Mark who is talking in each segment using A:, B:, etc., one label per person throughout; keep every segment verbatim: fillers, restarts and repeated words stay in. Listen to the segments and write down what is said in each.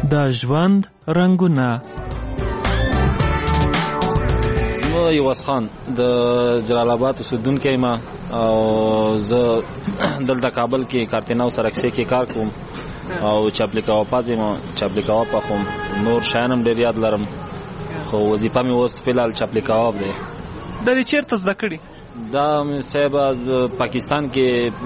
A: د ژوند رنګونه.
B: زما یوس خان د جلال آباد اوسیدونکی ما او زه دلته کابل کې کارتیناو سرکسي کې کار کوم او چاپلیکاوا پازم چاپلیکاوا پخوم. نور شانم ډیر یاد لرم خو وظیفه مې اوس فلحال چاپلیکاوا ده.
A: د دې چیرته زده کړې؟
B: دا مې صاحب پاکستان کې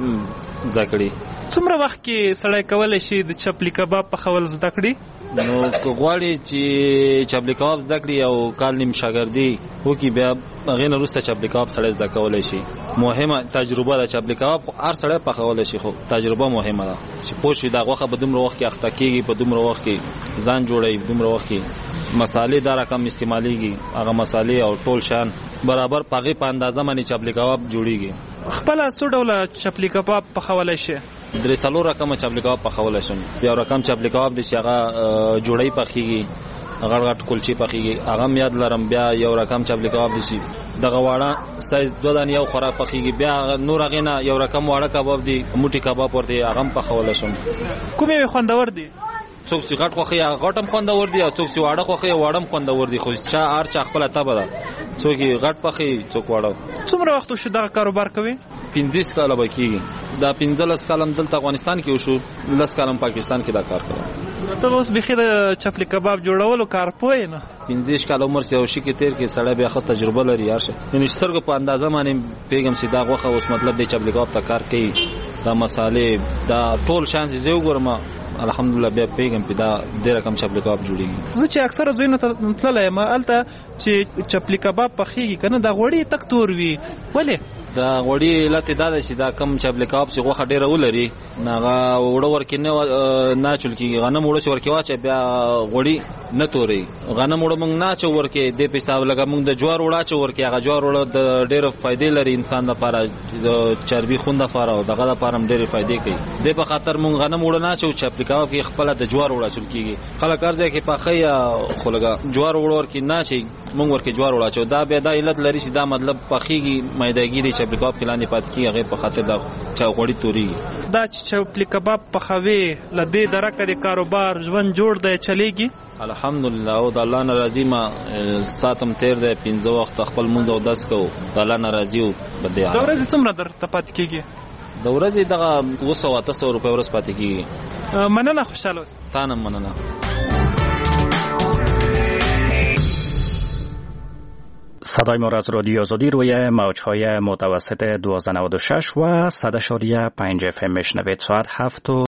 B: زده کړې.
A: څومره وخت کې سړی کولی شي د چپلی کباب پخول زده کړي؟
B: نو که غواړي چې چپلی کباب زده کړي او کال نیم شاګردي وکړي بیا هغې نه وروسته چپلی کباب سړی زده کولی شي. مهمه تجربه ده. چپلی کباب هر سړی پخولی شي خو تجربه مهمه ده چې پوه شي دا غوښه په دومره وخت کې اخته کېږي، په دومره وخت کې ځان جوړوي، په دومره وخت کې مسالې دا رقم استعمالیږي، هغه مسالې او ټول شان برابر په هغې په اندازه باندې چپلی کباب جوړیږي.
A: خپله څو ډوله چپلی کباب پخولی شي؟
B: درې څلور رقمه چپلی کباب پخولی شم. یو رقم چپلی کباب دی چې هغه جوړی پخېږي، غټ غټ کلچې پخېږي، هغه هم یاد لرم. بیا یو رقم چپلی کباب دی چې دغه واړه سایز دوه دانې یو خوراک پخېږي. بیا نور هغې نه یو رقم واړه کباب دی، موټي کباب ورته یې، هغه هم پخولی شم.
A: کوم یې خوندور دی؟
B: څوک چې غټ خوښوي هغه غټ هم خوندور دی او څوک چې واړه خوښوي واړه هم خوندور دی. خو چا هر چا خپله طبع ده، څوک یې غټ پخوي څوک واړه.
A: څومره وخت وشو دغه کاروبار کوي؟
B: پنځه کاله به کېږي. دا پنځلس کال هم دلته افغانستان کې وشو، لس کال هم پاکستان کې دا کار کوم.
A: ته اوس بیخي د چپلی کباب جوړولو کار پوه یې نه؟
B: پنځه کال عمر چې یو شي کې تېر کې سړی بیا ښه تجربه لري هر شی. یعنې سترګو په اندازه باندې پوهېږم چې دا غوښه اوس مطلب دی چپلی کباب ته کار کوي، دا مسالې دا ټول شیان چې زه وګورم الحمدلله بیا پیغام پیدا د رقم چپلی کباب جوړیږي.
A: زه چې اکثره ځایونو ته تللی یم هلته چې چپلی کباب پخېږي که نه دا غوړي تک تور وي. ولې؟
B: دا غوړي علت یې دا ده چې دا کم چپلی کباب چې غوښه ډېره ولري نو هغه اوړه ورکې نه نه اچول کېږي. غنم اوړه چې ورکې واچوي بیا غوړي نه توري. غنم اوړه موږ نه اچو ورکې دې په حساب لکه موږ د جوار اوړه اچو ورکې. هغه جوار اوړه د ډېرې فایدې لري انسان دپاره، د چربي خون دپاره او دغه دپاره هم ډېرې فایدې کوي. دې په خاطر موږ غنم اوړه نه اچو. چپلی کباب کې خپله د جوار اوړه اچول کېږي. خلک هر ځای کې پخوي خو لږه جوار اوړه ورکې نه اچوي، موږ ورکې جوار اوړه اچو. دا بیا دا علت لري چې دا مطلب پخېږي میدهګي دی چپلی کباب کې لاندې پاتې کېږي، هغې په خاطر دا غوړي تورېږي.
A: دا چې چپلی کباب پخوي له دې درکه د کاروبار ژوند جوړ دی چلیږي؟
B: الحمدلله او د الله نه راضي. ما ساتم تیر دی پنځه وخت خپل مونځ او دس کوو، د الله نه راضي وو. په دې
A: د ورځې څومره درته پاتې کېږي؟
B: د ورځې دغه اوه سوه اته سوه روپۍ ورځ پاتې کېږي.
A: مننه، خوشحاله اوسه.
B: تا نه مننه.
C: صدای ما را از رادیو آزادی روی موج‌های متوسط دوازده نود و شش و صد اشاریه پنج اف ام میشنوید. ساعت هفت